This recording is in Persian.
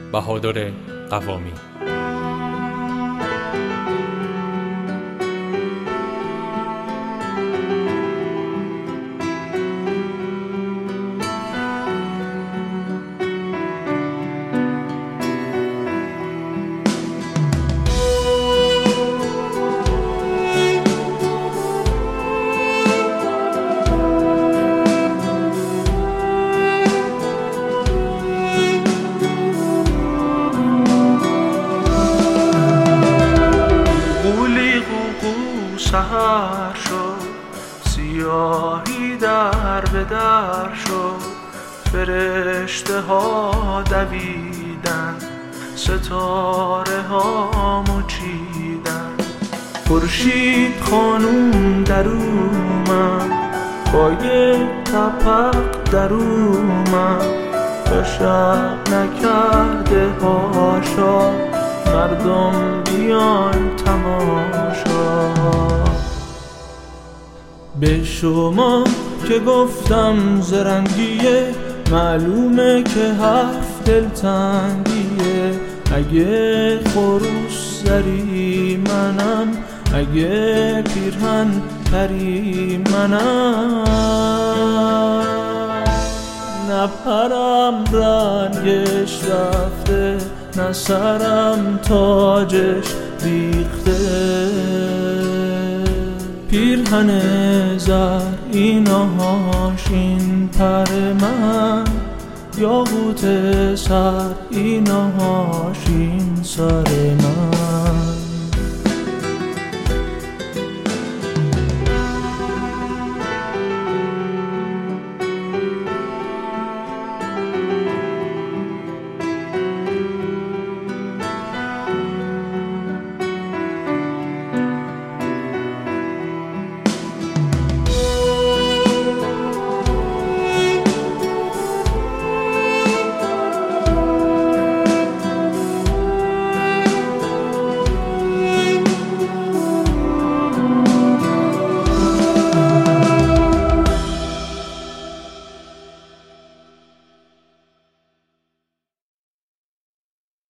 بهادر قوامی. سحر شد، سیاهی در به در شد، فرشته ها دویدن، ستاره ها مچیدن. خورشید خانوم در اومد، با یک تپق در اومد، تا شب نکرده هاشا، مردم بیان تماشا. به شما که گفتم زرنگیه، معلومه که حرف دلتنگیه. اگه خروس زری منم، اگه پیرهن پری منم، نه پرم رنگش رفته، نه سرم تاجش ریخته. پیرهن زر ایناهاش این پر من، یاقوت سر ایناهاش این سر من.